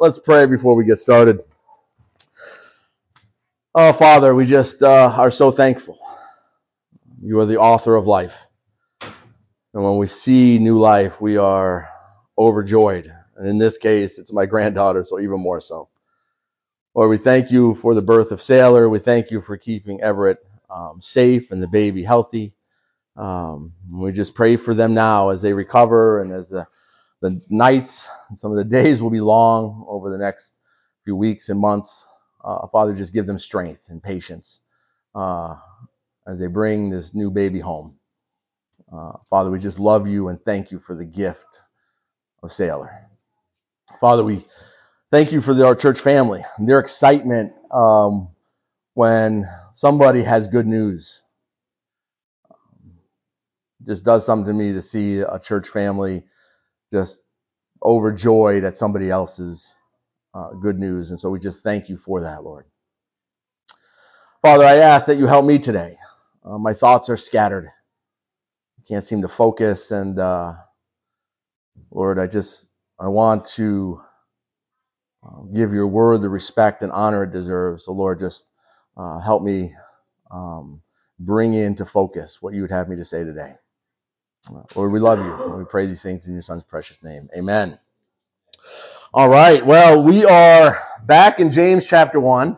Let's pray before we get started. Oh, Father, we just are so thankful. You are the author of life. And when we see new life, we are overjoyed. And in this case, it's my granddaughter, so even more so. Lord, we thank you for the birth of Sailor. We thank you for keeping Everett safe and the baby healthy. We just pray for them now as they recover and as the nights and some of the days will be long over the next few weeks and months. Father, just give them strength and patience as they bring this new baby home. Father, we just love you and thank you for the gift of Sailor. Father, we thank you for our church family and their excitement when somebody has good news. Just does something to me to see a church family just overjoyed at somebody else's good news. And so we just thank you for that, Lord. Father, I ask that you help me today. My thoughts are scattered. I can't seem to focus. And Lord, I want to give your word the respect and honor it deserves. So Lord, just help me bring into focus what you would have me to say today. Lord, we love you. And we pray these things in your son's precious name. Amen. All right. Well, we are back in James chapter 1.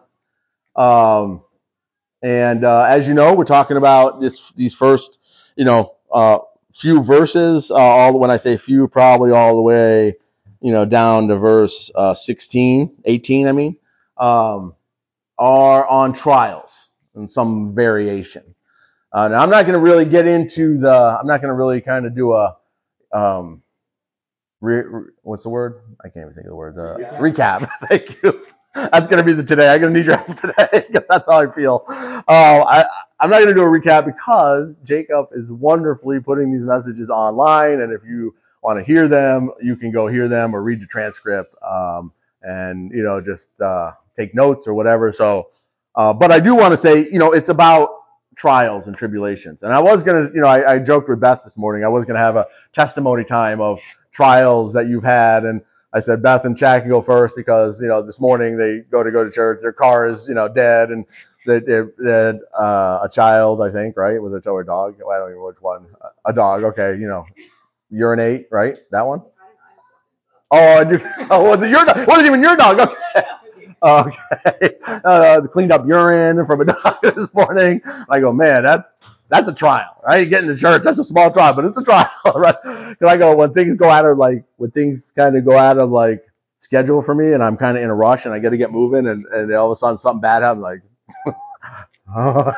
And as you know, we're talking about these first, few verses. When I say few, probably all the way, down to verse 18, are on trials and some variation. Now, I'm not going to really get into I'm not going to really kind of do a, what's the word? I can't even think of the word. Recap. Thank you. That's going to be today. I'm going to need your help today because that's how I feel. I'm not going to do a recap because Jacob is wonderfully putting these messages online. And if you want to hear them, you can go hear them or read the transcript and, just take notes or whatever. So, but I do want to say, it's about trials and tribulations. And I was going to, I joked with Beth this morning. I was going to have a testimony time of trials that you've had. And I said, Beth and Chad can go first because, this morning they go to church. Their car is, dead. And they had a child, I think, right? Was it or a dog? I don't even know which one. A dog. Okay. Urinate, right? That one? Oh, I do. Oh, was it your dog? It wasn't even your dog. Okay. Okay. Cleaned up urine from a dog this morning. I go, man, that's a trial, right? Getting to church, that's a small trial, but it's a trial, right? Because I go, when things kind of go out of schedule for me and I'm kind of in a rush and I got to get moving and all of a sudden something bad happens, like, oh.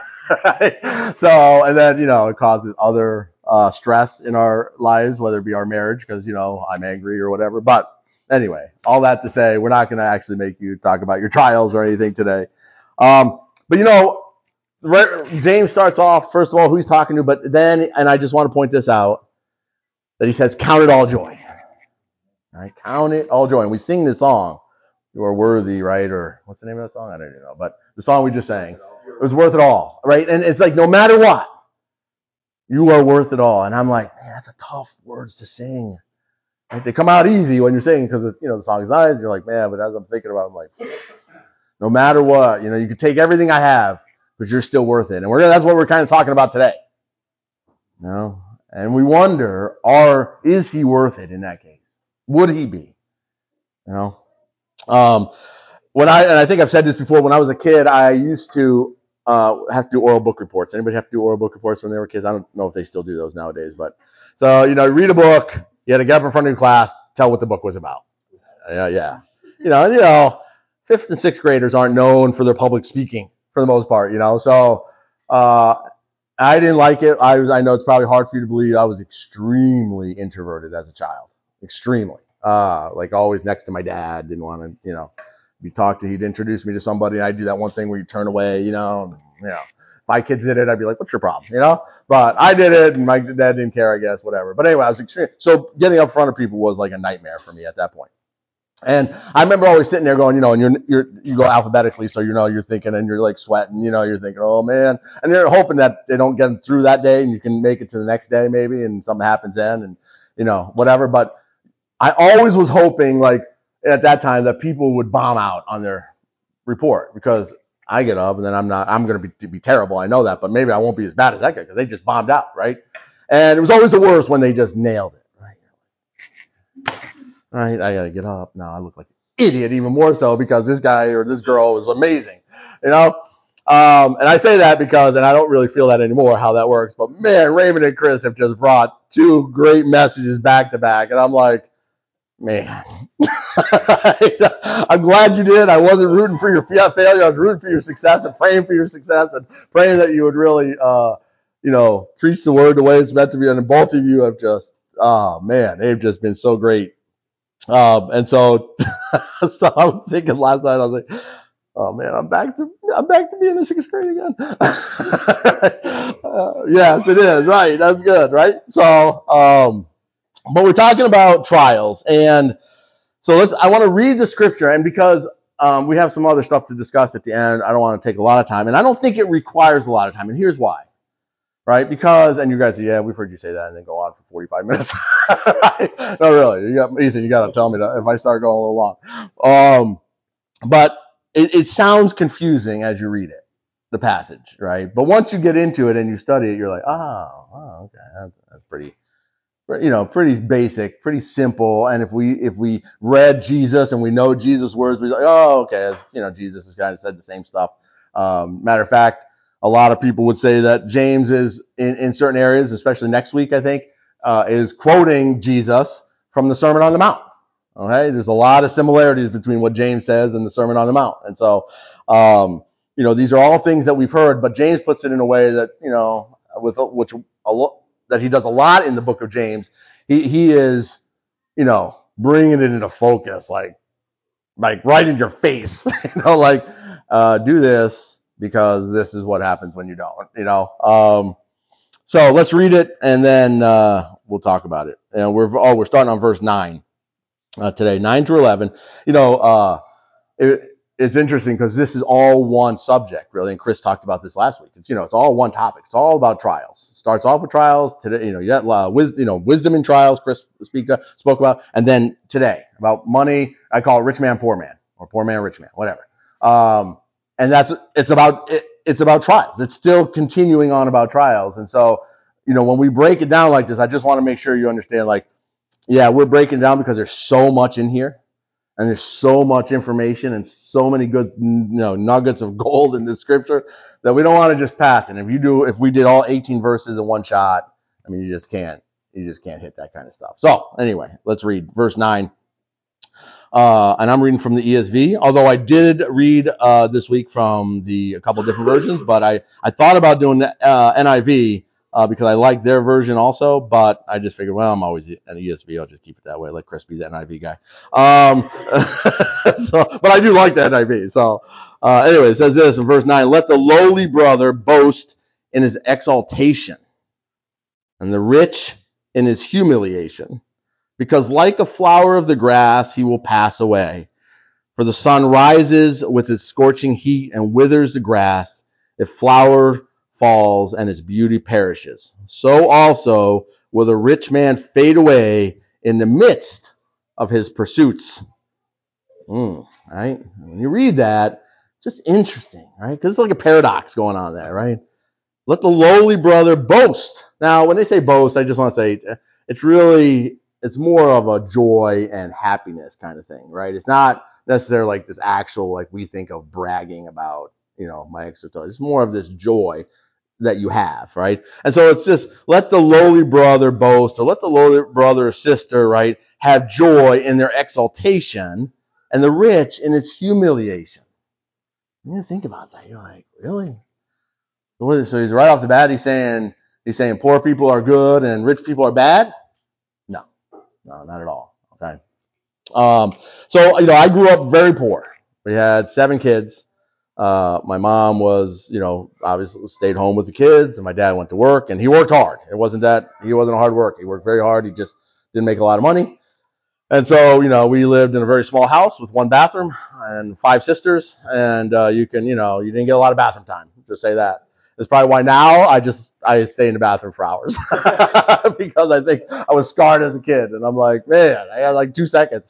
So, and then, it causes other stress in our lives, whether it be our marriage, because, I'm angry or whatever. But anyway, all that to say, we're not going to actually make you talk about your trials or anything today. But, James starts off, first of all, who he's talking to, but then, and I just want to point this out, that he says, count it all joy. All right, count it all joy. And we sing this song, you are worthy, right? Or what's the name of that song? I don't even know. But the song we just sang, it was worth it all, right? And it's like, no matter what, you are worth it all. And I'm like, man, that's a tough words to sing. Right? They come out easy when you're singing because, the song is nice. You're like, man, but as I'm thinking about it, I'm like, no matter what, you can take everything I have, but you're still worth it. And that's what we're kind of talking about today. And we wonder, is he worth it in that case? Would he be? And I think I've said this before, when I was a kid, I used to have to do oral book reports. Anybody have to do oral book reports when they were kids? I don't know if they still do those nowadays, but so, read a book, you had to get up in front of your class, tell what the book was about. Yeah. Fifth and sixth graders aren't known for their public speaking for the most part, so I didn't like it. I know it's probably hard for you to believe. I was extremely introverted as a child, extremely. Always next to my dad, didn't want to, he'd introduce me to somebody, and I'd do that one thing where you turn away, my kids did it, I'd be like, what's your problem, but I did it, and my dad didn't care, I guess, whatever. But anyway, I was extreme. So getting up in front of people was like a nightmare for me at that point. And I remember always sitting there going, and you go alphabetically, so you're thinking, and you're like sweating, you're thinking, oh man, and you're hoping that they don't get through that day, and you can make it to the next day maybe, and something happens then, and whatever. But I always was hoping, at that time that people would bomb out on their report because I get up and then I'm going to be terrible. I know that, but maybe I won't be as bad as that guy because they just bombed out, right? And it was always the worst when they just nailed it, right? I got to get up. Now I look like an idiot even more so because this guy or this girl was amazing, you know? And I say that because, and I don't really feel that anymore, how that works, but man, Raymond and Chris have just brought two great messages back to back. And I'm like, man, I'm glad you did. I wasn't rooting for your failure. I was rooting for your success and praying for your success and praying that you would really, preach the word the way it's meant to be. And both of you have just, oh man, they've just been so great. And so, so I was thinking last night, I was like, oh man, I'm back to being in sixth grade again. Yes, it is. Right. That's good. Right. So, but we're talking about trials, and so I want to read the scripture, and because we have some other stuff to discuss at the end, I don't want to take a lot of time, and I don't think it requires a lot of time, and here's why, right? Because, and you guys say, yeah, we've heard you say that, and then go on for 45 minutes. No, really, Ethan, you got to tell me that if I start going a little long. But it sounds confusing as you read it, the passage, right? But once you get into it and you study it, you're like, oh, okay, that's pretty basic, pretty simple. And if we read Jesus and we know Jesus' words, we're like, oh, okay, Jesus has kind of said the same stuff. Matter of fact, a lot of people would say that James is in certain areas, especially next week, I think, is quoting Jesus from the Sermon on the Mount. Okay, there's a lot of similarities between what James says and the Sermon on the Mount, and so these are all things that we've heard, but James puts it in a way that that he does a lot in the book of James. He is, bringing it into focus, like right in your face, do this because this is what happens when you don't, So let's read it and then we'll talk about it. And we're starting on verse 9 today, 9 through 11. It's interesting because this is all one subject, really. And Chris talked about this last week. It's all one topic. It's all about trials. It starts off with trials today. You got wisdom in trials. Chris spoke about, and then today about money. I call it rich man, poor man, or poor man, rich man, whatever. And it's about trials. It's still continuing on about trials. And so, when we break it down like this, I just want to make sure you understand. We're breaking down because there's so much in here. And there's so much information and so many good, nuggets of gold in this scripture that we don't want to just pass it. If we did all 18 verses in one shot, you just can't hit that kind of stuff. So anyway, let's read verse 9. And I'm reading from the ESV, although I did read this week from a couple different versions, but I thought about doing the NIV because I like their version also, but I just figured, well, I'm always an ESV. I'll just keep it that way. Let Chris be the NIV guy. But I do like the NIV. So anyway, it says this in verse 9, let the lowly brother boast in his exaltation and the rich in his humiliation. Because like a flower of the grass, he will pass away. For the sun rises with its scorching heat and withers the grass. Its flower falls and its beauty perishes. So also will the rich man fade away in the midst of his pursuits. Right? When you read that, just interesting, right? Because it's like a paradox going on there, right? Let the lowly brother boast. Now, when they say boast, I just want to say it's more of a joy and happiness kind of thing, right? It's not necessarily like this actual, like we think of bragging about, my extra toy. It's more of this joy that you have, right? And so it's just let the lowly brother boast, or let the lowly brother or sister, right, have joy in their exaltation, and the rich in his humiliation. You think about that. You're like, really? So he's right off the bat. He's saying poor people are good and rich people are bad. No, not at all. Okay. So I grew up very poor. We had 7 kids. My mom was, obviously stayed home with the kids, and my dad went to work, and he worked hard. He wasn't a hard worker. He worked very hard. He just didn't make a lot of money. And so, we lived in a very small house with 1 bathroom and 5 sisters, and you didn't get a lot of bathroom time. Just say that. That's probably why now I stay in the bathroom for hours because I think I was scarred as a kid, and I'm like, man, I had like 2 seconds.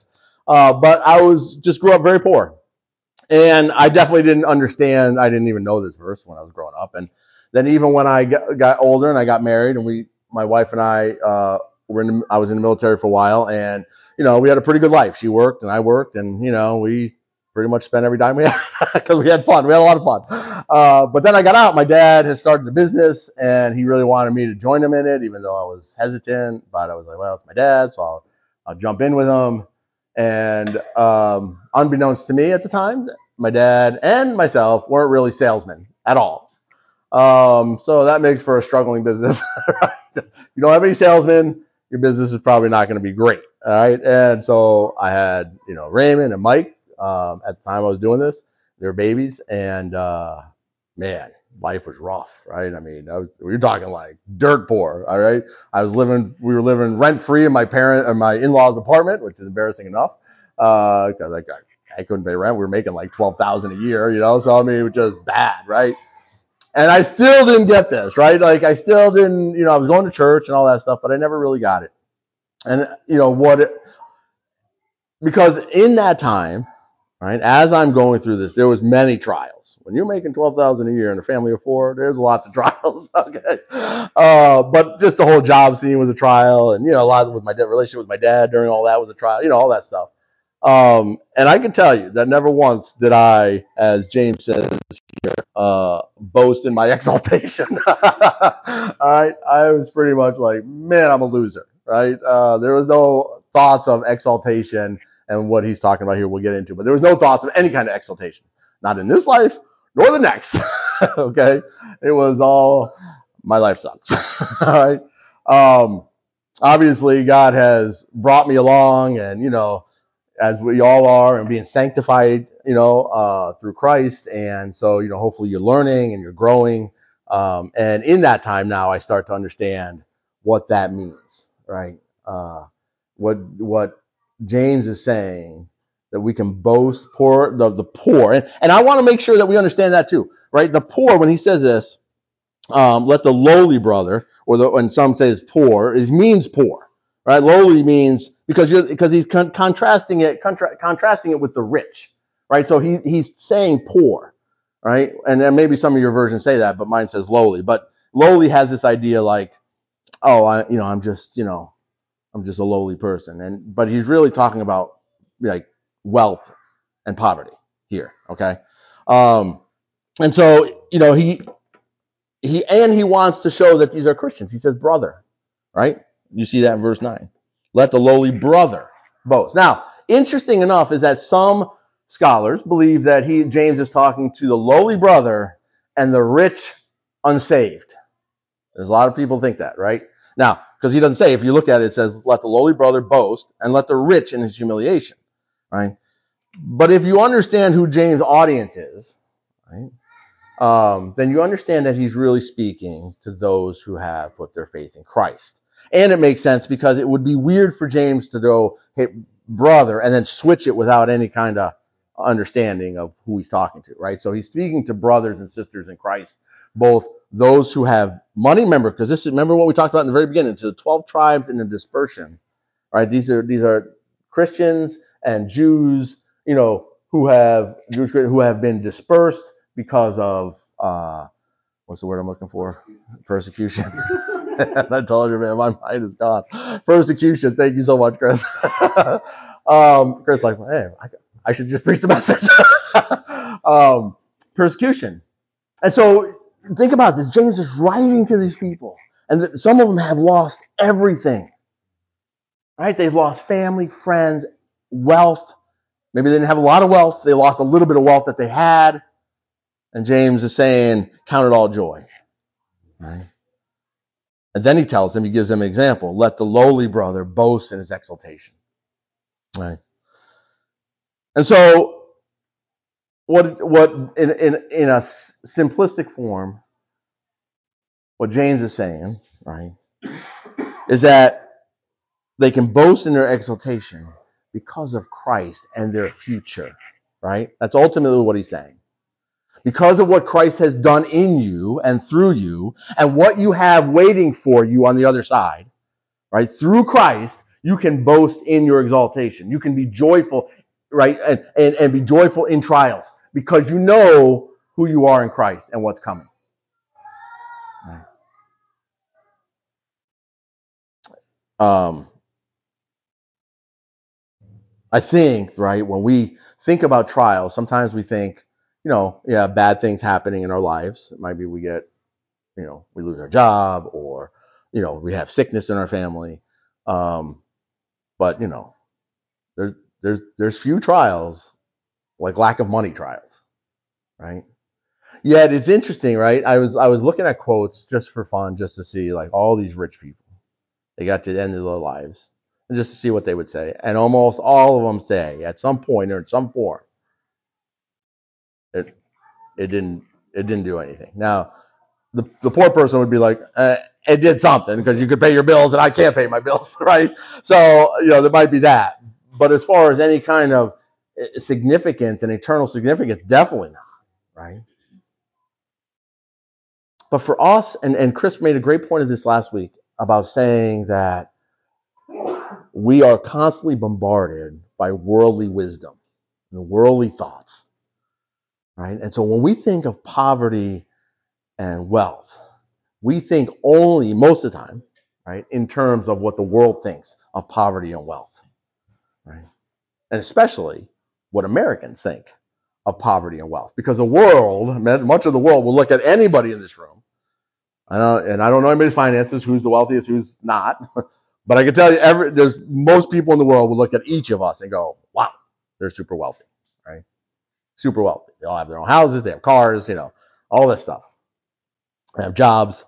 But I grew up very poor. And I definitely didn't understand. I didn't even know this verse when I was growing up. And then even when I got older and I got married, and my wife and I, I was in the military for a while, and we had a pretty good life. She worked and I worked, and we pretty much spent every dime we had because we had fun. We had a lot of fun. But then I got out. My dad had started a business, and he really wanted me to join him in it, even though I was hesitant. But I was like, well, it's my dad, so I'll jump in with him. And unbeknownst to me at the time, my dad and myself weren't really salesmen at all. So that makes for a struggling business. Right? You don't have any salesmen, your business is probably not going to be great. All right. And so I had, Raymond and Mike at the time I was doing this. They were babies. And man, life was rough, right? I mean, we were talking like dirt poor. All right. We were living rent free in my in-laws apartment, which is embarrassing enough. Cause I couldn't pay rent. We were making like $12,000 a year, So I mean, it was just bad, right? And I still didn't get this, right? Like I still didn't, I was going to church and all that stuff, but I never really got it. And because in that time, right, as I'm going through this, there was many trials. When you're making $12,000 a year in a family of four, there's lots of trials. Okay, but just the whole job scene was a trial, and a lot with my relationship with my dad during all that was a trial. All that stuff. And I can tell you that never once did I, as James says here, boast in my exaltation. All right, I was pretty much like, man, I'm a loser. Right? There was no thoughts of exaltation. And what he's talking about here, we'll get into. But there was no thoughts of any kind of exaltation. Not in this life, nor the next. Okay? It was all, my life sucks. All right? Obviously, God has brought me along, and, as we all are, and being sanctified, through Christ. And so, hopefully you're learning and you're growing. And in that time now, I start to understand what that means, right? What James is saying, that we can boast the poor. And I want to make sure that we understand that too, right? The poor, when he says this, let the lowly brother, when some says poor, means poor, right? Lowly means because he's contrasting it with the rich, right? So he's saying poor, right? And then maybe some of your versions say that, but mine says lowly. But lowly has this idea like, oh, I'm just a lowly person, but he's really talking about like wealth and poverty here, okay? And so he wants to show that these are Christians. He says brother, right? You see that in verse 9. Let the lowly brother boast. Now, interesting enough is that some scholars believe that James is talking to the lowly brother and the rich unsaved. There's a lot of people think that, right? Now, because he doesn't say, if you look at it, it says, let the lowly brother boast and let the rich in his humiliation, right? But if you understand who James' audience is, right, then you understand that he's really speaking to those who have put their faith in Christ. And it makes sense because it would be weird for James to go, hey, brother, and then switch it without any kind of understanding of who he's talking to, right? So he's speaking to brothers and sisters in Christ, both those who have money, remember what we talked about in the very beginning, to the 12 tribes in the dispersion, right? These are Christians and Jews, who have been dispersed because of what's the word I'm looking for? Persecution. I told you, man, my mind is gone. Persecution. Thank you so much, Chris. Chris, like, hey, I should just preach the message. Persecution. And so think about this. James is writing to these people, and some of them have lost everything. Right? They've lost family, friends, wealth. Maybe they didn't have a lot of wealth. They lost a little bit of wealth that they had. And James is saying, count it all joy. Right? And then he gives them an example. Let the lowly brother boast in his exaltation. Right? And so, what in a simplistic form, what James is saying, right, is that they can boast in their exaltation because of Christ and their future, right? That's ultimately what he's saying. Because of what Christ has done in you and through you, and what you have waiting for you on the other side, right? Through Christ, You can boast in your exaltation. You can be joyful, right? And be joyful in trials because you know who you are in Christ and what's coming. Right. I think, right, when we think about trials, sometimes we think, bad things happening in our lives. It might be we get, we lose our job or, we have sickness in our family. But, there's few trials like lack of money trials, right? Yet it's interesting, right? I was looking at quotes just for fun, just to see like all these rich people. They got to the end of their lives and just to see what they would say. And almost all of them say at some point or in some form, it it didn't it didn't do anything. Now, the poor person would be like, it did something because you could pay your bills and I can't pay my bills, right? So, there might be that. But as far as any kind of significance and eternal significance, definitely not, right? But for us, and Chris made a great point of this last week about saying that we are constantly bombarded by worldly wisdom and worldly thoughts, right? And so when we think of poverty and wealth, we think only, most of the time, right, in terms of what the world thinks of poverty and wealth, right? And especially what Americans think of poverty and wealth. Because the world, much of the world will look at anybody in this room. I don't know anybody's finances, who's the wealthiest, who's not. But I can tell you, there's most people in the world will look at each of us and go, wow, they're super wealthy, right? Super wealthy. They all have their own houses, they have cars, all this stuff. They have jobs,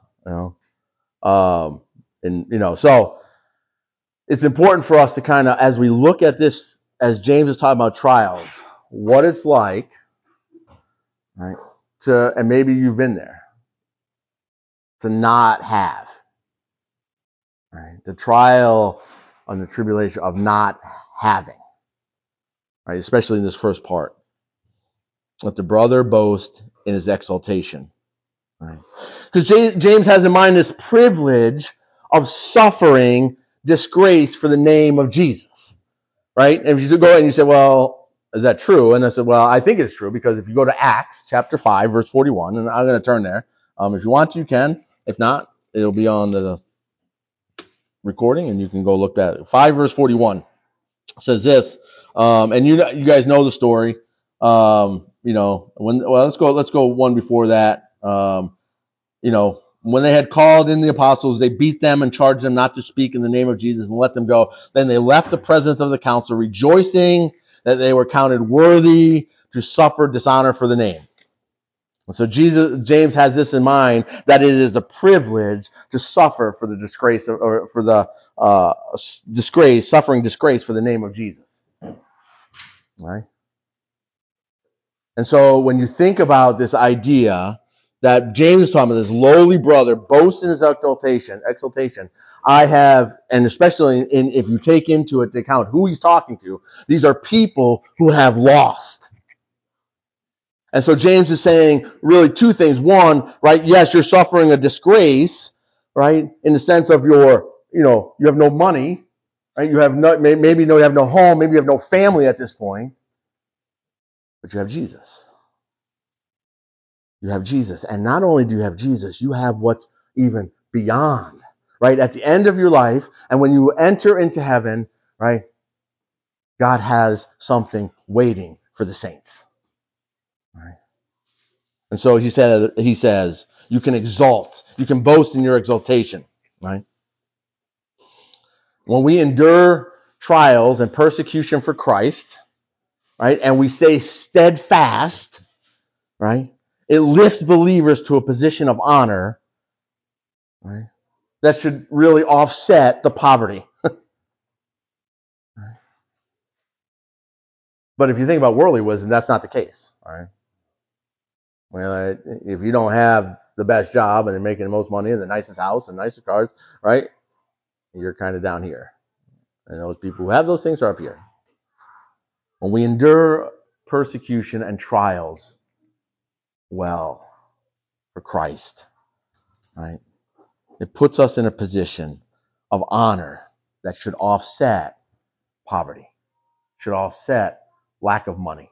so it's important for us to kind of, as we look at this, as James is talking about trials, what it's like, right, and maybe you've been there, to not have, right, the trial and the tribulation of not having, right, especially in this first part. Let the brother boast in his exaltation, right? Because James has in mind this privilege of suffering disgrace for the name of Jesus, right? And if you go and you say, well, is that true? And I said, well, I think it's true because if you go to Acts chapter 5, verse 41, and I'm going to turn there. If you want to, you can. If not, it'll be on the recording and you can go look at it. 5 verse 41 says this, and you guys know the story. Let's go one before that. When they had called in the apostles, they beat them and charged them not to speak in the name of Jesus and let them go. Then they left the presence of the council, rejoicing that they were counted worthy to suffer dishonor for the name. And so James has this in mind, that it is a privilege to suffer for the disgrace, or for the suffering disgrace for the name of Jesus. Right? And so when you think about this idea that James is talking about, this lowly brother boasts in his exaltation, I have, and especially if you take into account who he's talking to, these are people who have lost. And so James is saying really two things. One, right, yes, you're suffering a disgrace, right, in the sense of you have no money, right? You have maybe you have no home, maybe you have no family at this point, but you have Jesus. You have Jesus. And not only do you have Jesus, you have what's even beyond, right? At the end of your life, and when you enter into heaven, right, God has something waiting for the saints. Right? And so he says, you can exalt, you can boast in your exaltation, right? When we endure trials and persecution for Christ, right, and we stay steadfast, right, it lifts believers to a position of honor, right, that should really offset the poverty. But if you think about worldly wisdom, that's not the case, all right? Well, if you don't have the best job and you're making the most money and the nicest house and nicer cars, right, you're kind of down here. And those people who have those things are up here. When we endure persecution and trials, well, for Christ, right, it puts us in a position of honor that should offset poverty, should offset lack of money.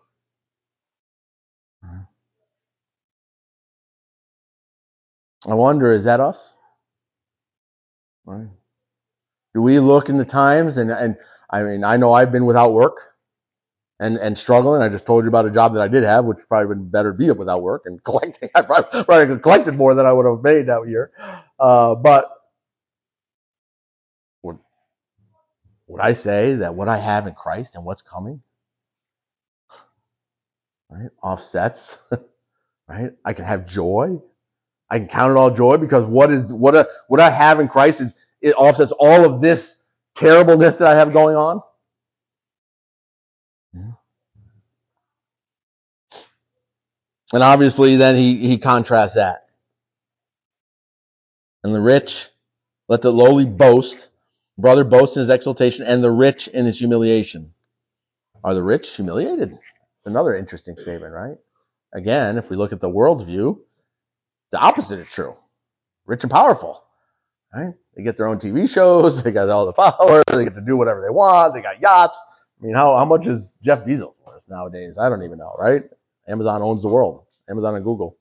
I wonder, is that us? Right? Do we look in the times and I mean, I know I've been without work and struggling. I just told you about a job that I did have, which probably been better to be without work and collecting. I probably collected more than I would have made that year. But would, would I say that what I have in Christ and what's coming, right, offsets, right? I can have joy. I can count it all joy because what I have in Christ is it offsets all of this terribleness that I have going on. And obviously, then he contrasts that. And the rich, let the lowly boast, brother boast in his exaltation, and the rich in his humiliation. Are the rich humiliated? Another interesting statement, right? Again, if we look at the world's view, the opposite is true. Rich and powerful, right? They get their own TV shows, they got all the power, they get to do whatever they want, they got yachts. I mean, how much is Jeff Bezos worth nowadays? I don't even know, right? Amazon owns the world. Amazon and Google.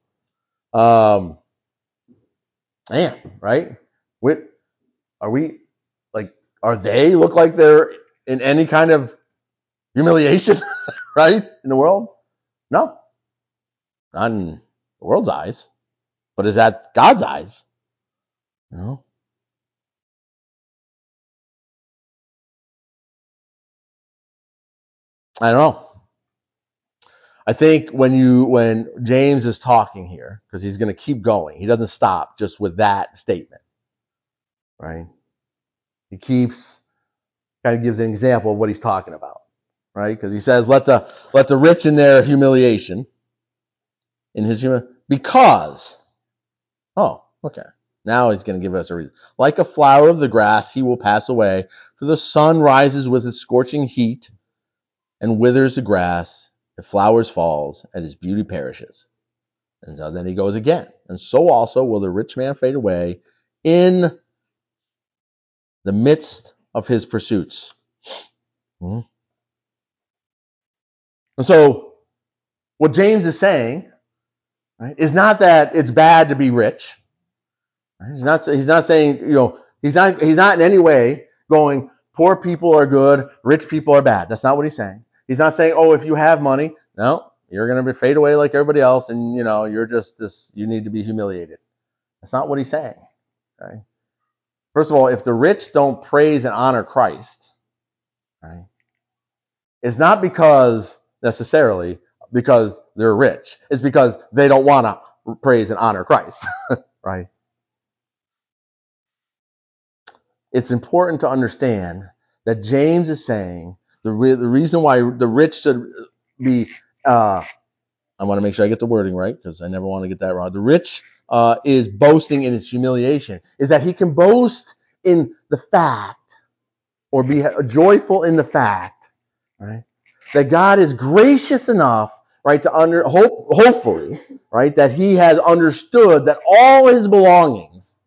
Man, right? Are we like? Are they look like they're in any kind of humiliation, right? In the world? No, not in the world's eyes. But is that God's eyes? No. I don't know. I think when James is talking here, because he's going to keep going, he doesn't stop just with that statement, right? He keeps kind of gives an example of what he's talking about, right? Because he says, "Let the rich in their humiliation, because." Oh, okay. Now he's going to give us a reason. Like a flower of the grass, he will pass away, for the sun rises with its scorching heat and withers the grass. The flowers falls, and his beauty perishes. And so then he goes again. And so also will the rich man fade away in the midst of his pursuits. And so what James is saying, right, is not that it's bad to be rich. Right? He's not saying, he's not in any way going, poor people are good, rich people are bad. That's not what he's saying. He's not saying, oh, if you have money, no, you're going to fade away like everybody else, and you're just this. You need to be humiliated. That's not what he's saying. Okay? First of all, if the rich don't praise and honor Christ, right, it's not necessarily because they're rich. It's because they don't want to praise and honor Christ, right? It's important to understand that James is saying the reason why the rich should be, I want to make sure I get the wording right because I never want to get that wrong. The rich is boasting in his humiliation, is that he can boast in the fact or be joyful in the fact, right, that God is gracious enough, right, to hopefully, right, that he has understood that all his belongings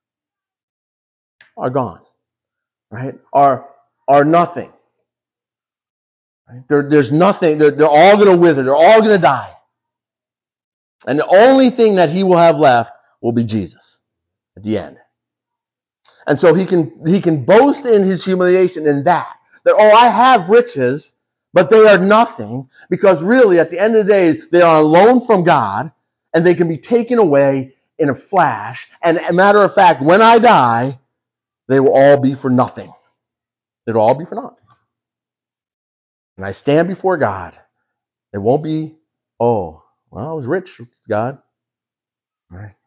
are gone, right, are nothing. Right? There's nothing. They're all going to wither. They're all going to die. And the only thing that he will have left will be Jesus at the end. And so he can boast in his humiliation in that I have riches, but they are nothing, because really at the end of the day, they are a loan from God and they can be taken away in a flash. And a matter of fact, when I die, they will all be for nothing. It'll all be for naught. And I stand before God. It won't be, oh, well, I was rich, God. All right.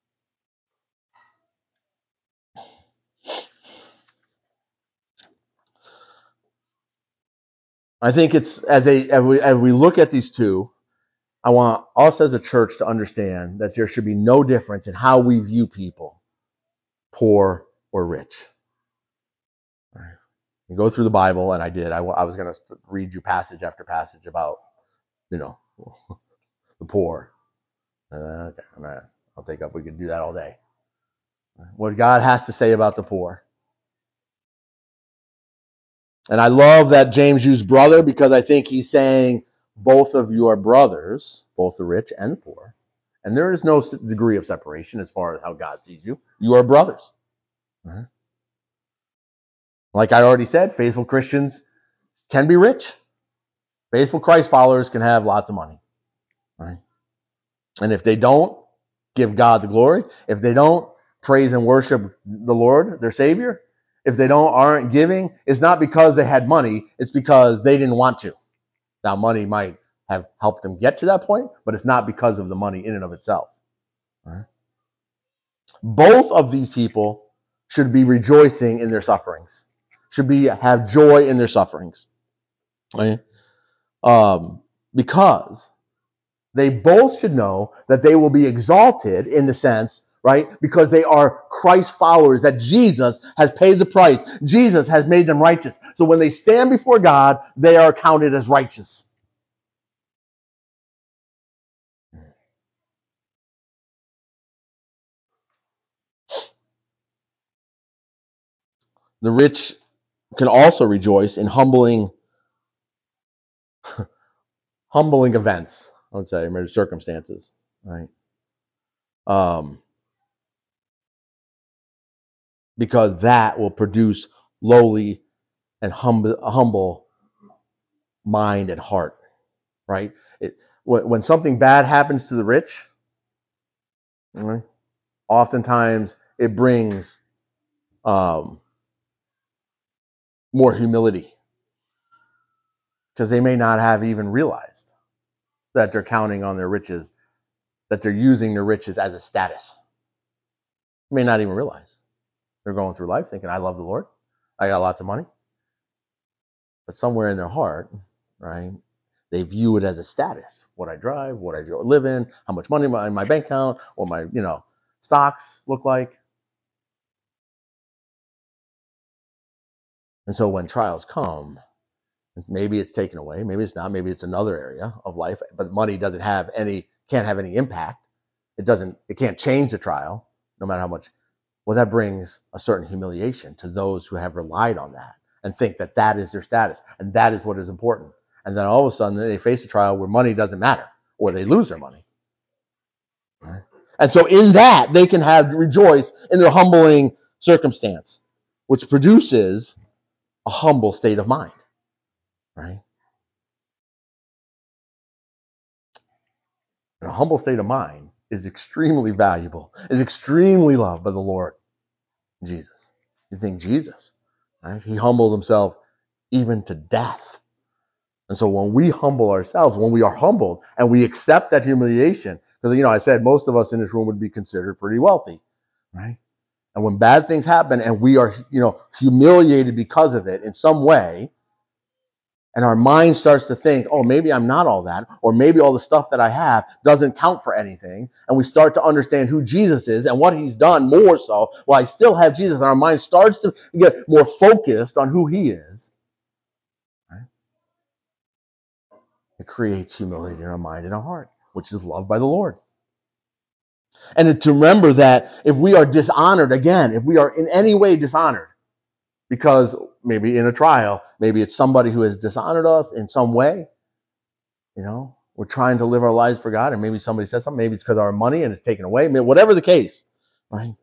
I think it's as we look at these two, I want us as a church to understand that there should be no difference in how we view people, poor or rich. All right. You go through the Bible, and I did. I was going to read you passage after passage about, the poor. Okay, I'll take up. We could do that all day. What God has to say about the poor. And I love that James used brother because I think he's saying both of you are brothers, both the rich and the poor. And there is no degree of separation as far as how God sees you. You are brothers. Uh-huh. Like I already said, faithful Christians can be rich. Faithful Christ followers can have lots of money. Right? And if they don't give God the glory, if they don't praise and worship the Lord, their Savior, if they aren't giving, it's not because they had money, it's because they didn't want to. Now, money might have helped them get to that point, but it's not because of the money in and of itself. Right? Both of these people should be rejoicing in their sufferings, should have joy in their sufferings. Right? Because they both should know that they will be exalted in the sense, right? Because they are Christ followers, that Jesus has paid the price. Jesus has made them righteous. So when they stand before God, they are counted as righteous. The rich can also rejoice in humbling events, I would say, or circumstances, right? Because that will produce lowly and humble mind and heart, right? When something bad happens to the rich, right, oftentimes it brings more humility because they may not have even realized that they're counting on their riches, that they're using their riches as a status. They may not even realize. They're going through life thinking, I love the Lord. I got lots of money. But somewhere in their heart, right, they view it as a status. What I drive, what I live in, how much money in my bank account, what my, stocks look like. And so when trials come, maybe it's taken away, maybe it's not, maybe it's another area of life, but money can't have any impact. It can't change the trial, no matter how much. Well, that brings a certain humiliation to those who have relied on that and think that that is their status and that is what is important. And then all of a sudden they face a trial where money doesn't matter or they lose their money. Right? And so in that they can rejoice in their humbling circumstance, which produces a humble state of mind. Right? And a humble state of mind is extremely valuable, is extremely loved by the Lord Jesus. You think Jesus, right? He humbled himself even to death. And so when we humble ourselves, when we are humbled and we accept that humiliation, because, I said most of us in this room would be considered pretty wealthy, right? And when bad things happen and we are, humiliated because of it in some way, and our mind starts to think, oh, maybe I'm not all that, or maybe all the stuff that I have doesn't count for anything. And we start to understand who Jesus is and what he's done more so. Well, I still have Jesus. And our mind starts to get more focused on who he is. Right? It creates humility in our mind and our heart, which is loved by the Lord. And to remember that if we are dishonored, again, if we are in any way dishonored, because maybe in a trial, maybe it's somebody who has dishonored us in some way, we're trying to live our lives for God, and maybe somebody said something, maybe it's because of our money and it's taken away, whatever the case, right?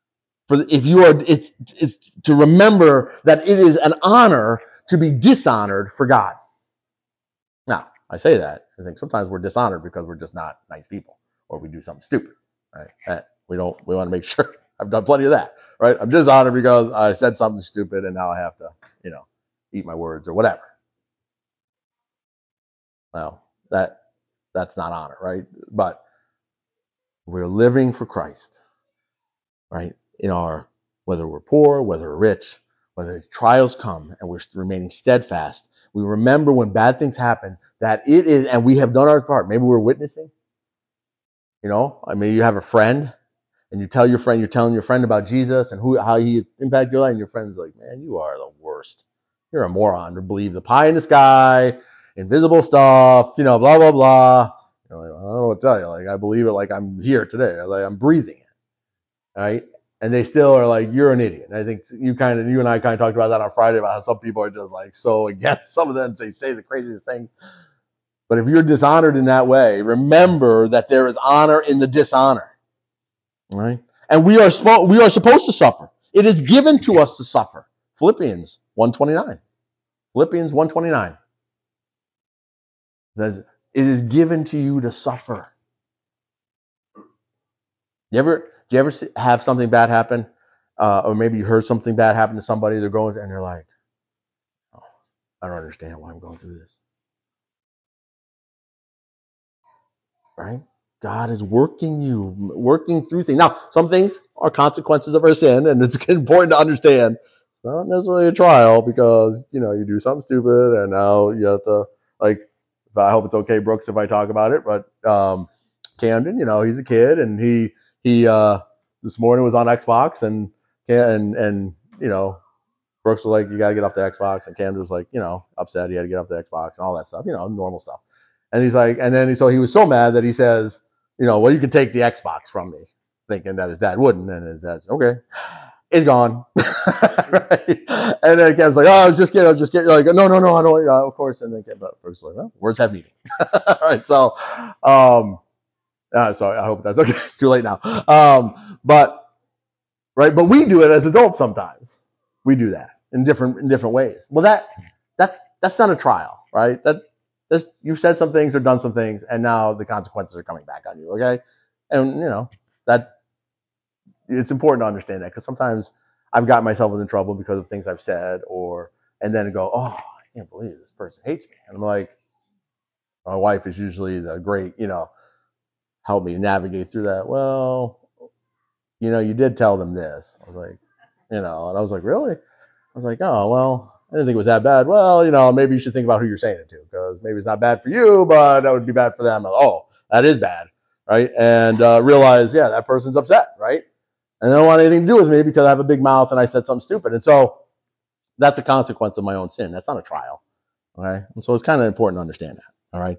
It's to remember that it is an honor to be dishonored for God. Now, I say that, I think sometimes we're dishonored because we're just not nice people, or we do something stupid, right? We want to make sure. I've done plenty of that, right? I'm dishonored because I said something stupid and now I have to, eat my words or whatever. Well, that's not honor, right? But we're living for Christ, right? Whether we're poor, whether we're rich, whether trials come and we're remaining steadfast, we remember when bad things happen that it is, and we have done our part. Maybe we're witnessing, you have a friend and you're telling your friend about Jesus and how he impacted your life, and your friend's like, man, you are the worst. You're a moron to believe the pie in the sky, invisible stuff, blah, blah, blah. I don't know what to tell you. Like, I believe it like I'm here today. Like I'm breathing it. Right? and they still are like, you're an idiot. And I think you and I kind of talked about that on Friday about how some people are just like so against some of them. They say the craziest things. But if you're dishonored in that way, remember that there is honor in the dishonor, right? And we are supposed to suffer. It is given to us to suffer. Philippians 1:29. Philippians 1:29 says, it is given to you to suffer. Do you ever have something bad happen? Or maybe you heard something bad happen to somebody, they're going, and they're like, oh, I don't understand why I'm going through this. Right? God is working through things. Now, some things are consequences of our sin, and it's important to understand it's not necessarily a trial because, you do something stupid, and now you have to, like, I hope it's okay, Brooks, if I talk about it, but Camden, he's a kid, and he this morning was on Xbox, and Brooks was like, you got to get off the Xbox, and Camden was like, upset he had to get off the Xbox and all that stuff, normal stuff. And he's like, and then so he was so mad that he says, well, you can take the Xbox from me, thinking that his dad wouldn't, and his dad's okay, it's gone, right? And then Kevin's like, oh, I was just kidding, like, no, I don't, of course. And then Brooks like, well, words have meaning, all right? So, sorry, I hope that's okay. Too late now, but right, but we do it as adults sometimes. We do that in different ways. Well, that's not a trial, right? You've said some things or done some things, and now the consequences are coming back on you. Okay, and that it's important to understand that because sometimes I've gotten myself into trouble because of things I've said, and then go, oh, I can't believe this person hates me, and I'm like, my wife is usually the great, help me navigate through that. Well, you did tell them this. I was like, and I was like, really? I was like, oh, well, I didn't think it was that bad. Well, maybe you should think about who you're saying it to because maybe it's not bad for you, but that would be bad for them. Oh, that is bad, right? And realize, yeah, that person's upset, right? And they don't want anything to do with me because I have a big mouth and I said something stupid. And so that's a consequence of my own sin. That's not a trial, okay? And so it's kind of important to understand that, all right?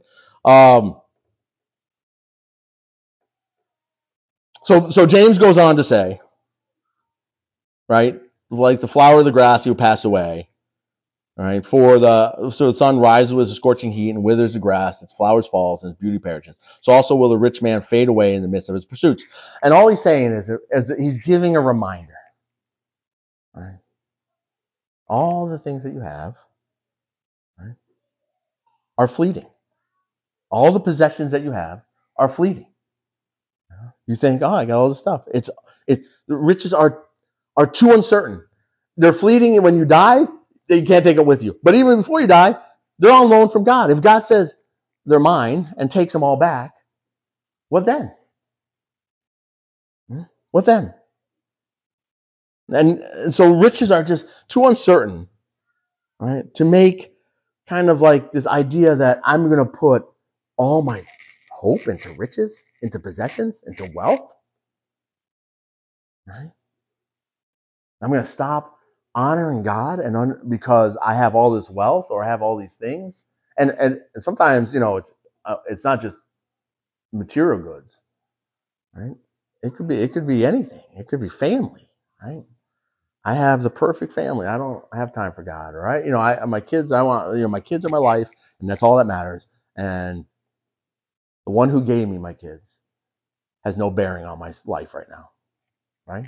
So James goes on to say, right, like the flower of the grass, he will pass away. All right, so the sun rises with a scorching heat and withers the grass, its flowers falls, and its beauty perishes. So also will the rich man fade away in the midst of his pursuits. And all he's saying is he's giving a reminder. Right? All the things that you have, right, are fleeting. All the possessions that you have are fleeting. You think, oh, I got all this stuff. The riches are too uncertain. They're fleeting, and when you die, you can't take them with you. But even before you die, they're on loan from God. If God says they're mine and takes them all back, what then? What then? And so riches are just too uncertain, right? To make kind of like this idea that I'm going to put all my hope into riches, into possessions, into wealth, right? I'm going to stop honoring God because I have all this wealth or I have all these things. And sometimes, it's not just material goods, right? It could be anything. It could be family, right? I have the perfect family. I don't have time for God, right? My kids, my kids are my life, and that's all that matters. And the one who gave me my kids has no bearing on my life right now, right?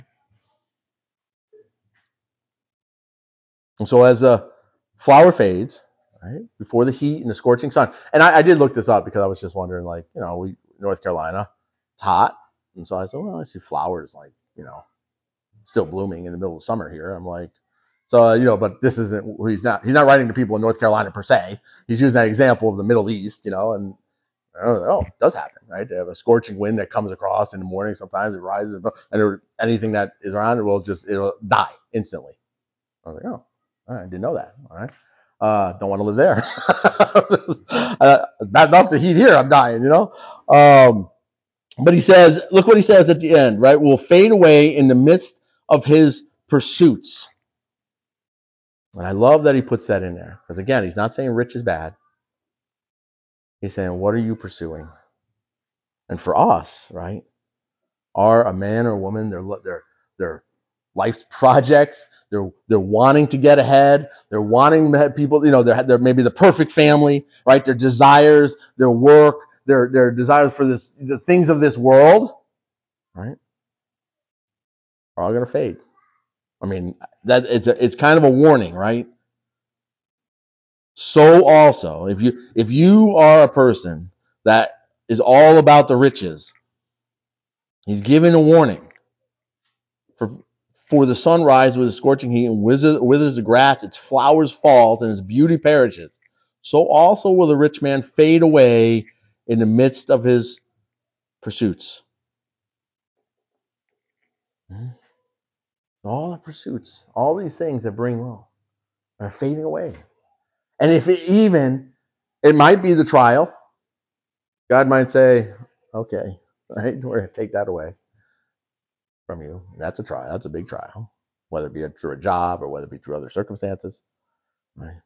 And so as the flower fades, right, before the heat and the scorching sun, and I did look this up because I was just wondering, like, North Carolina, it's hot, and so I said, well, I see flowers like, still blooming in the middle of summer here. I'm like, so, but this isn't, he's not writing to people in North Carolina per se. He's using that example of the Middle East, and it does happen, right? They have a scorching wind that comes across in the morning. Sometimes it rises, and anything that is around it it'll die instantly. I was like, oh, all right, I didn't know that. All right. Don't want to live there. Bad enough the heat here, I'm dying, But he says, look what he says at the end, right? Will fade away in the midst of his pursuits. And I love that he puts that in there. Because again, he's not saying rich is bad. He's saying, what are you pursuing? And for us, right? Are a man or a woman, they're their life's projects. They're wanting to get ahead. They're wanting to have people, they're maybe the perfect family, right? Their desires, their work, their desires for the things of this world, right, are all going to fade. I mean, that it's kind of a warning, right? So also, if you are a person that is all about the riches, he's giving a warning. For the sun rises with a scorching heat and withers the grass, its flowers falls, and its beauty perishes. So also will the rich man fade away in the midst of his pursuits. All the pursuits, all these things that bring wealth are fading away. And if it might be the trial. God might say, okay, right, we're going to take that away from you. That's a trial. That's a big trial, whether it be through a job or whether it be through other circumstances. Right?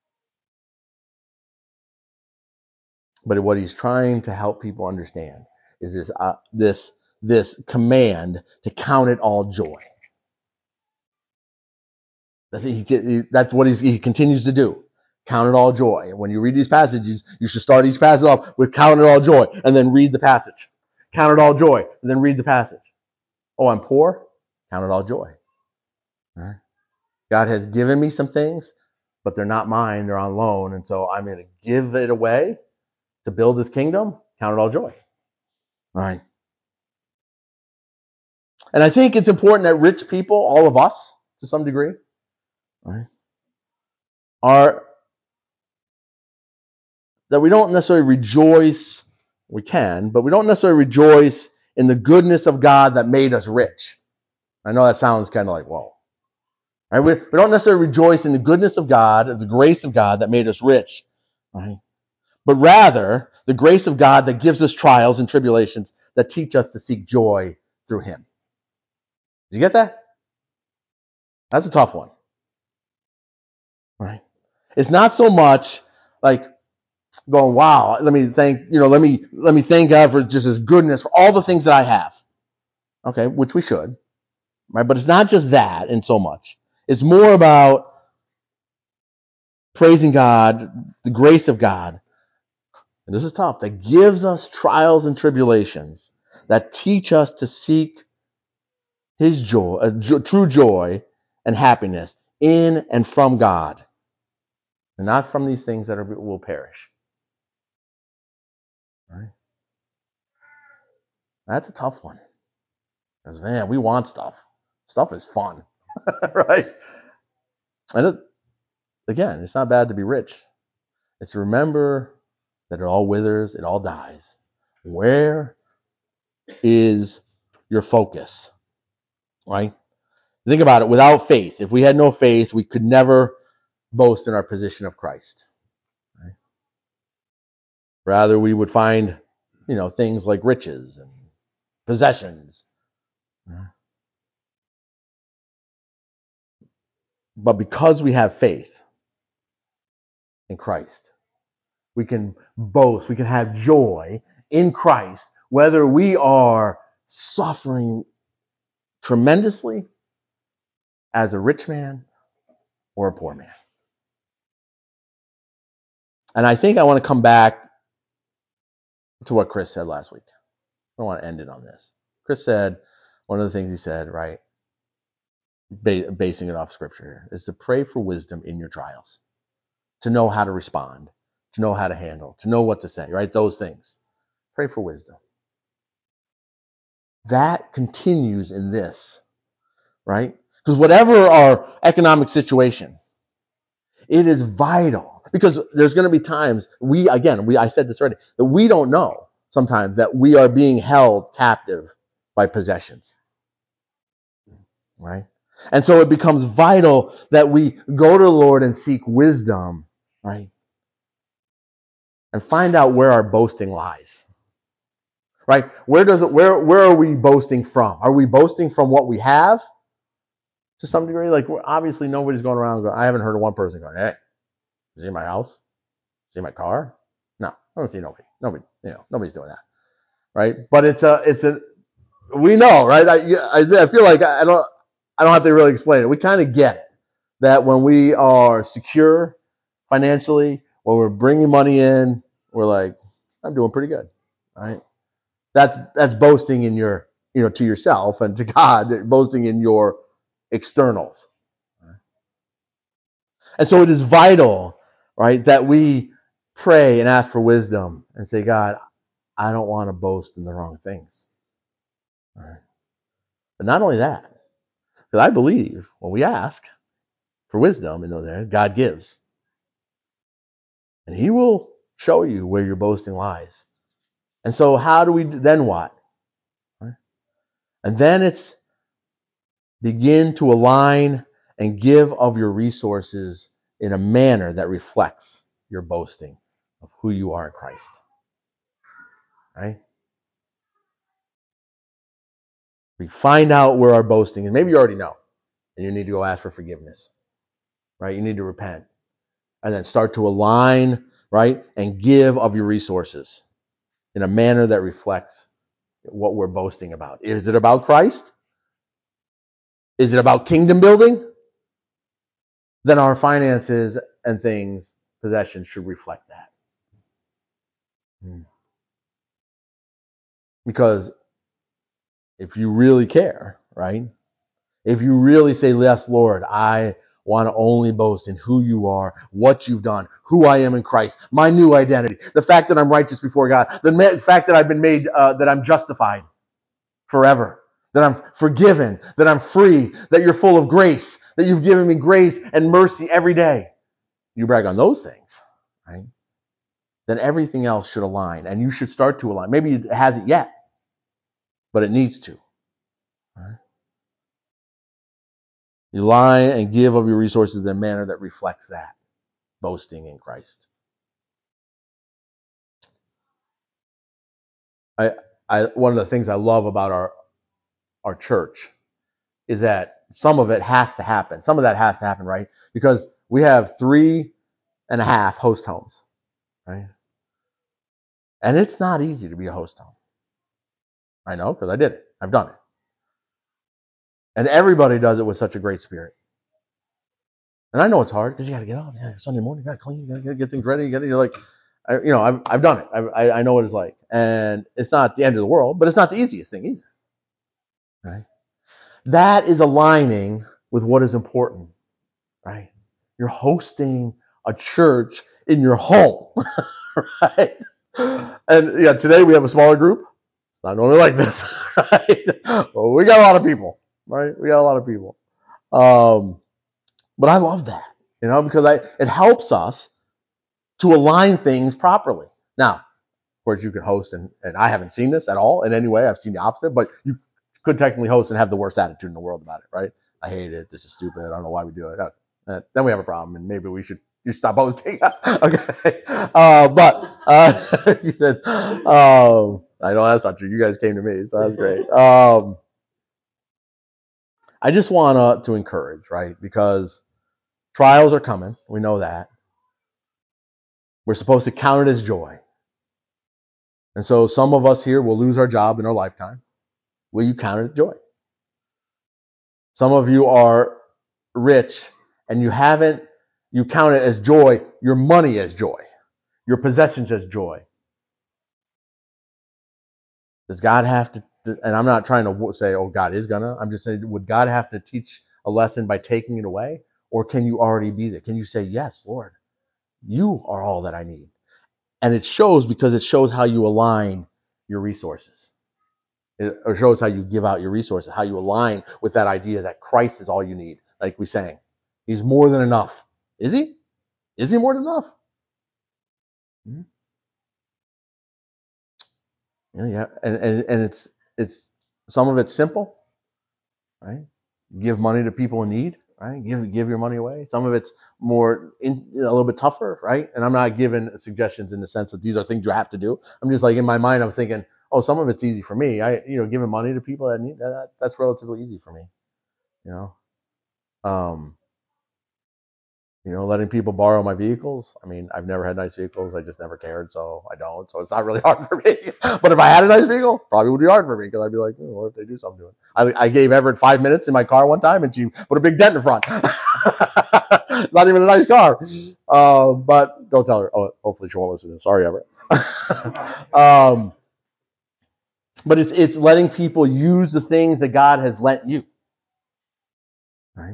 But what he's trying to help people understand is this command to count it all joy. That's what he continues to do. Count it all joy. And when you read these passages, you should start each passage off with count it all joy and then read the passage. Count it all joy and then read the passage. Oh, I'm poor? Count it all joy. All right? God has given me some things, but they're not mine. They're on loan. And so I'm going to give it away to build his kingdom. Count it all joy. All right. And I think it's important that rich people, all of us to some degree, right, are that we don't necessarily rejoice. We can, but we don't necessarily rejoice in the goodness of God that made us rich. I know that sounds kind of like, whoa. Right? We don't necessarily rejoice in the goodness of God, the grace of God that made us rich. Right? But rather, the grace of God that gives us trials and tribulations that teach us to seek joy through him. Did you get that? That's a tough one. Right? It's not so much like going, wow, let me thank God for just his goodness, for all the things that I have. Okay, which we should. Right? But it's not just that in so much. It's more about praising God, the grace of God. And this is tough. That gives us trials and tribulations that teach us to seek his joy, true joy and happiness in and from God, and not from these things that will perish. Right? That's a tough one. Because, man, we want stuff. Stuff is fun. Right? And again, it's not bad to be rich. It's to remember that it all withers, it all dies. Where is your focus? Right? Think about it. Without faith, if we had no faith, we could never boast in our position of Christ. Right? Rather, we would find, things like riches and possessions. But because we have faith in Christ, we can boast, we can have joy in Christ, whether we are suffering tremendously as a rich man or a poor man. And I think I want to come back to what Chris said last week. I don't want to end it on this. Chris said, one of the things he said, right, basing it off scripture here, is to pray for wisdom in your trials, to know how to respond, to know how to handle, to know what to say, right? Those things. Pray for wisdom. That continues in this, right? Because whatever our economic situation, it is vital. Because there's going to be times I said this already, that we don't know sometimes that we are being held captive by possessions, right? And so it becomes vital that we go to the Lord and seek wisdom, right? And find out where our boasting lies, right? Where are we boasting from? Are we boasting from what we have? To some degree, like obviously nobody's going around going, I haven't heard of one person going, hey, see my house? See my car? No, I don't see nobody. Nobody's doing that. Right? But We know, right? I feel like I don't have to really explain it. We kind of get it that when we are secure financially, when we're bringing money in, we're like, I'm doing pretty good, right? That's boasting in your, to yourself and to God, boasting in your externals. And so it is vital, right, that we pray and ask for wisdom and say, God, I don't want to boast in the wrong things. All right? But not only that, because I believe when we ask for wisdom in those areas, God gives. And he will show you where your boasting lies. And so how do we then what? Right? And then it's begin to align and give of your resources in a manner that reflects your boasting of who you are in Christ. Right? We find out where our boasting is. Maybe you already know, and you need to go ask for forgiveness. Right? You need to repent. And then start to align, right? And give of your resources in a manner that reflects what we're boasting about. Is it about Christ? Is it about kingdom building? Then our finances and things, possessions should reflect that. Because if you really care, right? If you really say, yes, Lord, I want to only boast in who you are, what you've done, who I am in Christ, my new identity, the fact that I'm righteous before God, the fact that I've been made, that I'm justified forever, that I'm forgiven, that I'm free, that you're full of grace, that you've given me grace and mercy every day. You brag on those things, right? Then everything else should align, and you should start to align. Maybe it hasn't yet, but it needs to. Right? You lie and give of your resources in a manner that reflects that, boasting in Christ. One of the things I love about our church is that some of it has to happen. Some of that has to happen, right? Because we have 3.5 host homes, right? And it's not easy to be a host home. I know, because I did it. I've done it. And everybody does it with such a great spirit. And I know it's hard because you got to get up. Yeah, Sunday morning, you got to clean, you got to get things ready. You're like, I've done it. I know what it's like. And it's not the end of the world, but it's not the easiest thing either. Right? That is aligning with what is important. Right? You're hosting a church in your home. Right? And yeah, today we have a smaller group. It's not normally like this. Right? Well, we got a lot of people. Right? We got a lot of people. But I love that, because it helps us to align things properly. Now, of course, you can host, and I haven't seen this at all in any way. I've seen the opposite, but you could technically host and have the worst attitude in the world about it, right? I hate it. This is stupid. I don't know why we do it. Then we have a problem, and maybe we should just stop hosting. Okay. You said, I know that's not true. You guys came to me, so that's great. I just want to encourage, right? Because trials are coming. We know that. We're supposed to count it as joy. And so some of us here will lose our job in our lifetime. Will you count it as joy? Some of you are rich and you count it as joy, your money as joy, your possessions as joy. Does God have to, and I'm not trying to say, oh, God is gonna, I'm just saying, would God have to teach a lesson by taking it away? Or can you already be there? Can you say, yes, Lord, you are all that I need? And it shows because it shows how you align your resources. It shows how you give out your resources, how you align with that idea that Christ is all you need, like we sang. He's more than enough. Is he? Is he more than enough? Mm-hmm. Yeah. And it's some of it's simple, right? Give money to people in need, right? Give your money away. Some of it's more a little bit tougher, right? And I'm not giving suggestions in the sense that these are things you have to do. I'm just like in my mind, I'm thinking, oh, some of it's easy for me. Giving money to people that need that's relatively easy for me, you know. Letting people borrow my vehicles. I mean, I've never had nice vehicles. I just never cared, so I don't. So it's not really hard for me. But if I had a nice vehicle, probably would be hard for me because I'd be like, what if they do something to it? I gave Everett 5 minutes in my car one time, and she put a big dent in front. Not even a nice car. But don't tell her. Oh, hopefully she won't listen to this. Sorry, Everett. But it's letting people use the things that God has lent you. Right.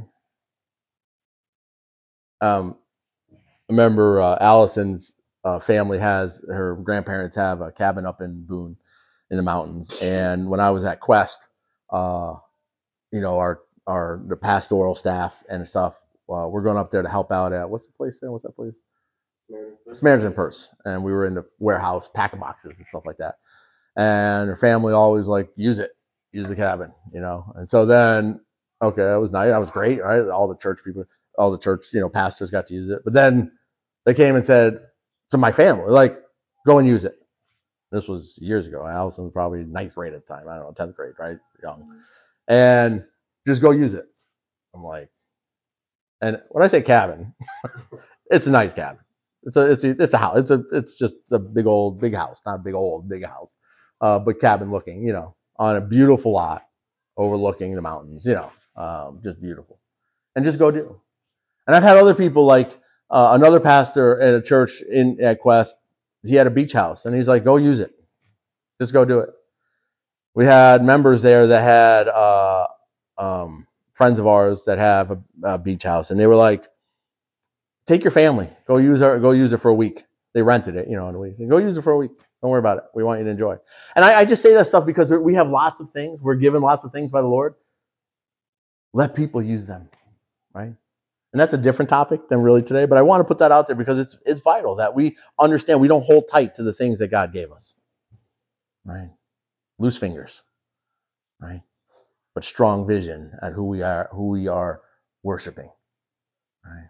Remember Allison's family has her grandparents have a cabin up in Boone in the mountains, and when I was at Quest, uh, our the pastoral staff and stuff, we're going up there to help out at what's the place there? What's that place? Samaritan's and Purse, and we were in the warehouse packing boxes and stuff like that. And her family always like use the cabin, And so then, okay, that was nice, that was great, right? All the church people, all the church, pastors got to use it. But then they came and said to my family, like, go and use it. This was years ago. Allison was probably ninth grade at the time. I don't know, 10th grade, right? Young. And just go use it. I'm like, and when I say cabin, it's a nice cabin. It's a house. It's just a big house, not a big house, but cabin looking, on a beautiful lot overlooking the mountains, just beautiful. And just go do. And I've had other people like another pastor at a church at Quest. He had a beach house, and he's like, "Go use it. Just go do it." We had members there that had friends of ours that have a beach house, and they were like, "Take your family. Go use it for a week." They rented it, in a week. Go use it for a week. Don't worry about it. We want you to enjoy. And I just say that stuff because we have lots of things. We're given lots of things by the Lord. Let people use them, right? And that's a different topic than really today, but I want to put that out there because it's vital that we understand we don't hold tight to the things that God gave us, right? Loose fingers, right? But strong vision at who we are worshiping, right?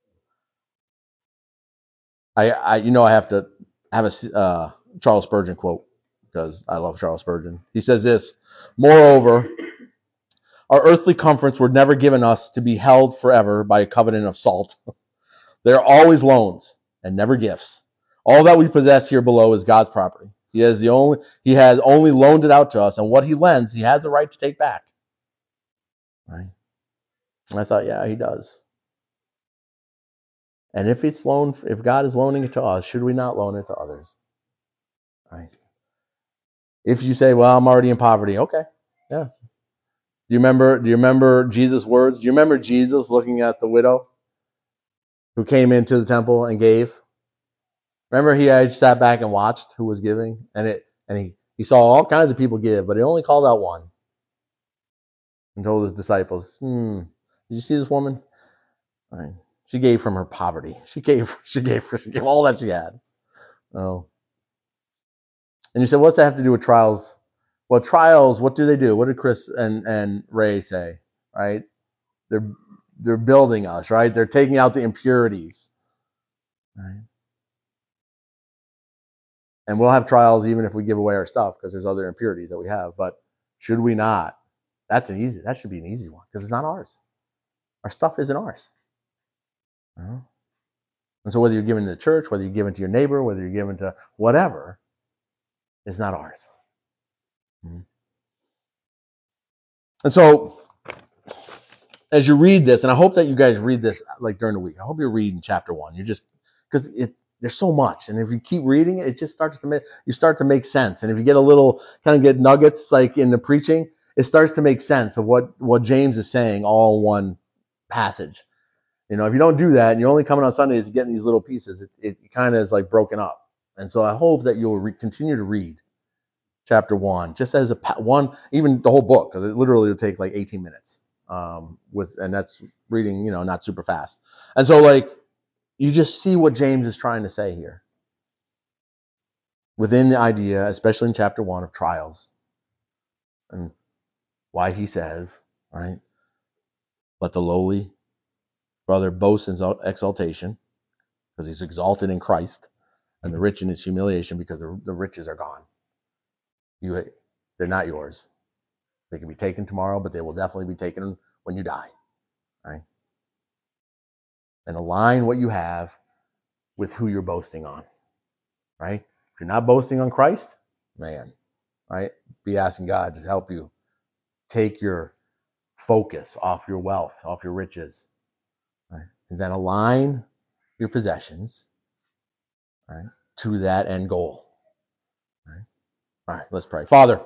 I have to have a Charles Spurgeon quote because I love Charles Spurgeon. He says this: "Moreover, our earthly comforts were never given us to be held forever by a covenant of salt. They are always loans and never gifts. All that we possess here below is God's property. He has only loaned it out to us, and what he lends, he has the right to take back." Right? And I thought, yeah, he does. And if God is loaning it to us, should we not loan it to others? Right? If you say, "Well, I'm already in poverty," okay, yeah. Do you remember Jesus' words? Do you remember Jesus looking at the widow who came into the temple and gave? Remember he had sat back and watched who was giving, and he saw all kinds of people give, but he only called out one and told his disciples, "Did you see this woman? Right. She gave from her poverty. She gave all that she had." Oh, and you said, "What's that have to do with trials?" Well, trials, what do they do? What did Chris and Ray say? Right? They're they're building us, right? They're taking out the impurities, right? And we'll have trials even if we give away our stuff because there's other impurities that we have. But should we not? That should be an easy one because it's not ours. Our stuff isn't ours. Uh-huh. And so whether you're giving to the church, whether you're giving to your neighbor, whether you're giving to whatever, it's not ours. Mm-hmm. And so as you read this, and I hope that you guys read this like during the week. I hope you're reading chapter 1. You just because there's so much, and if you keep reading it, it just start to make sense. And if you get a little kind of get nuggets like in the preaching, it starts to make sense of what James is saying all in one passage. If you don't do that and you're only coming on Sundays and getting these little pieces, it kind of is like broken up. And so I hope that you'll continue to read chapter 1 just as one, even the whole book, because it literally will take like 18 minutes. And that's reading, not super fast. And so like you just see what James is trying to say here within the idea, especially in chapter 1 of trials, and why he says, right, let the lowly brother boast in exaltation because he's exalted in Christ, and the rich in his humiliation because the riches are gone. They're not yours. They can be taken tomorrow, but they will definitely be taken when you die. Right? and align what you have with who you're boasting on, right? If you're not boasting on Christ, man, right? Be asking God to help you take your focus off your wealth, off your riches, right? And then align your possessions, right, to that end goal. Right? All right, let's pray. Father,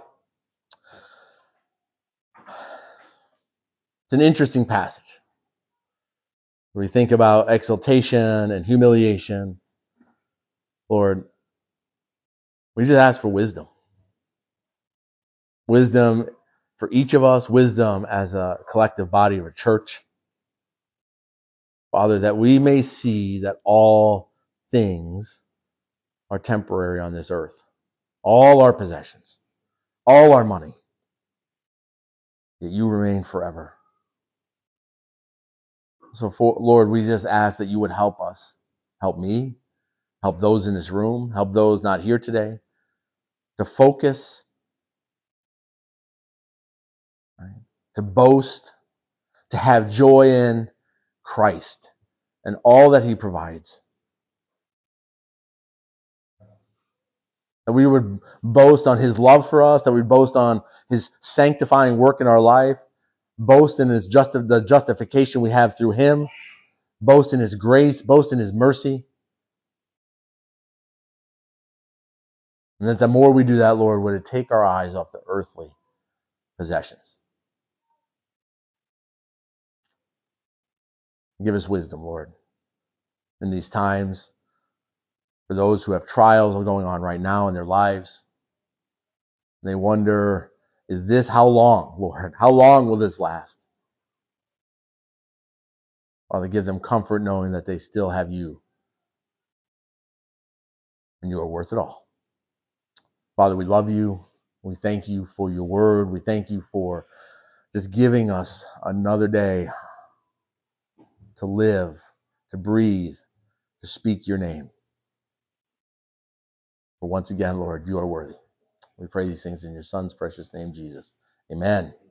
it's an interesting passage. We think about exaltation and humiliation. Lord, we just ask for wisdom. Wisdom for each of us, wisdom as a collective body of a church. Father, that we may see that all things are temporary on this earth. All our possessions, all our money, that you remain forever. So, Lord, we just ask that you would help us. Help me, help those in this room, help those not here today, to focus, right, to boast, to have joy in Christ and all that he provides. That we would boast on his love for us, that we boast on his sanctifying work in our life, boast in the justification we have through him, boast in his grace, boast in his mercy. And that the more we do that, Lord, would it take our eyes off the earthly possessions. Give us wisdom, Lord, in these times, for those who have trials going on right now in their lives. And they wonder, how long, Lord? How long will this last? Father, give them comfort knowing that they still have you, and you are worth it all. Father, we love you. We thank you for your word. We thank you for just giving us another day to live, to breathe, to speak your name. For once again, Lord, you are worthy. We pray these things in your Son's precious name, Jesus. Amen.